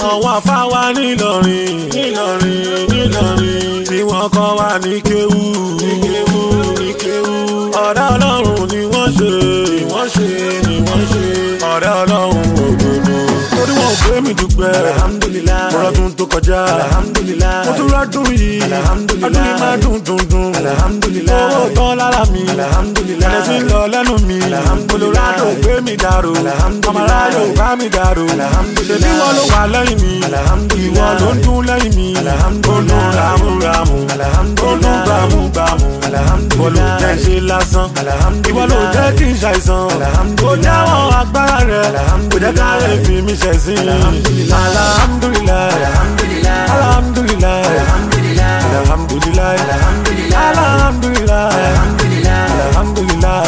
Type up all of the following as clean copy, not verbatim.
àwọn afáwa nílọrin tí wọ́n kọ́ wa ní kéwú ọ̀rẹ́ ọlọ́run ni wọ́n ṣe ọ̀rẹ́ ọlọ́run òdodo torí wọn ò gbé mi dúpẹ́ alhamdulillah mo rọ́dún tó kọjá alhamdulillah mo tún rọ́dún yìí alhamdulillah ọdún yìí máa dùn alhamdulillah owó tán lára mi alhamdulillah ẹ̀rẹ́ sí ń lọ lẹ́nu mi Colorado gbé mi dàrú ọmọláyò bá mi dàrú ṣèbí wọn ló wà lẹ́yìn mi ìwọ ló ń dún lẹ́yìn mi olú ramúramù olú gbàmúgbàmù olú jẹ́ ṣe lásán ìwọ ló jẹ́ kí n ṣàìsàn ó jáwọ́ agbára rẹ̀ kò jẹ́ ká lè fi mi ṣẹ̀sín alhamdulillah alhamdulillah alhamdulillah alhamdulillah alhamdulillah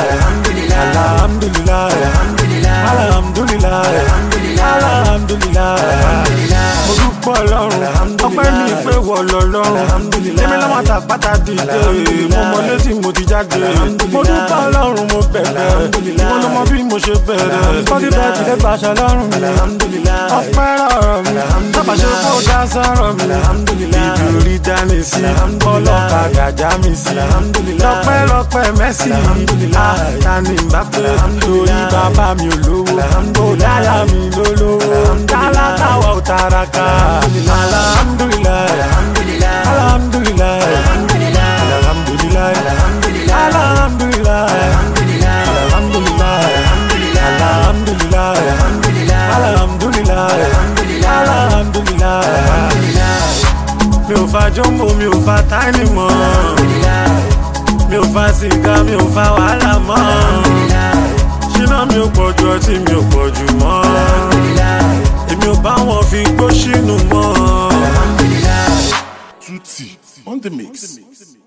alhamdulillah alhamdulillah mo dúpọ̀ ọlọ́run ọpẹ́ mi pé wọ̀ lọ́lọ́run èmi lọ́wọ́ àtàpátá dìde mo mọ létí mo ti jáde mo dúpọ̀ ọlọ́run mo bẹ̀rẹ̀ ìwọ ló mọ bí mo ṣe bẹ̀rẹ̀ kọ́kí bẹ́ẹ̀ ti dẹ́gbà aṣọ lọ́rùn mi ọpẹ́ rọrọ̀ mi sábà ṣe kó dá sọ̀rọ̀ mi ibi orí dání sí ọlọ́kadà já mi sí lọ́pẹ́ mẹ́sì àtàní bá pé torí bàbá mi ò lówó ó dáyà mi lólówó tálákàwọ̀ ò tàràkà alhamdulillah alhamdulillah alhamdulillah alhamdulillah alhamdulillah alhamdulillah alhamdulillah alhamdulillah mi ò fa jọ́mbò mi ò fa táìní mọ́ mi ò fa sìgá mi ò fa wàhálà mọ́ ṣínà mi ò pọ̀jù ọtí mi ò pọ̀jù mọ́ èmi ò bá wọn fi gbó sínú mọ́. Tutti on the mix.